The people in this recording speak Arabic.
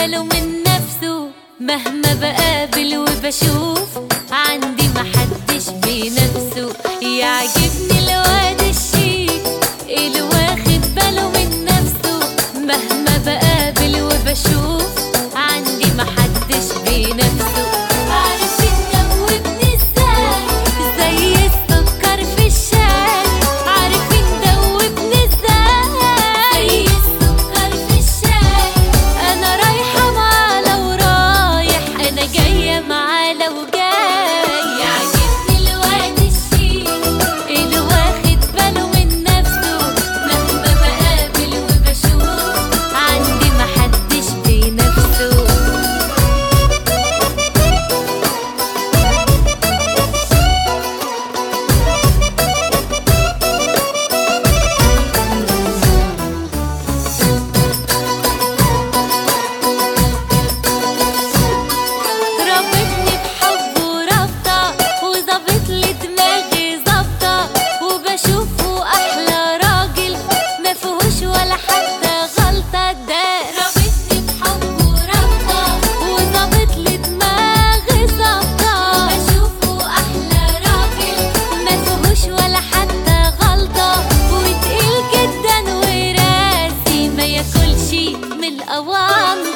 باله من نفسه، مهما بقابل وبشوف عندي محدش بنفسه. يعجبني الواد الشيك اللي واخد باله من نفسه، مهما بقابل وبشوف عندي محدش بنفسه. عارف تدوبني ازاي زي السكر في الشاي، عارف تدوبني ازاي زي السكر في الشاي. انا رايحة معاه لو رايح، انا جاية معاه لو جاي. يعجبني الواد الشيك اللي واخد باله من نفسه، مهما بقابل وبشوف عندي محدش بنفسه. رابطني بحبه رابطة وظابط لي دماغي ظابطة، وبشوفه أحلى راجل ما فيهوش ولا حتى غلطة. ده رابطني بحبه رابطة وظابط لي دماغي ظابطة، بشوفه أحلى راجل ما فيهوش ولا حتى غلطة. وتقيل جدا وراسي ما ياكلش من الأوامر،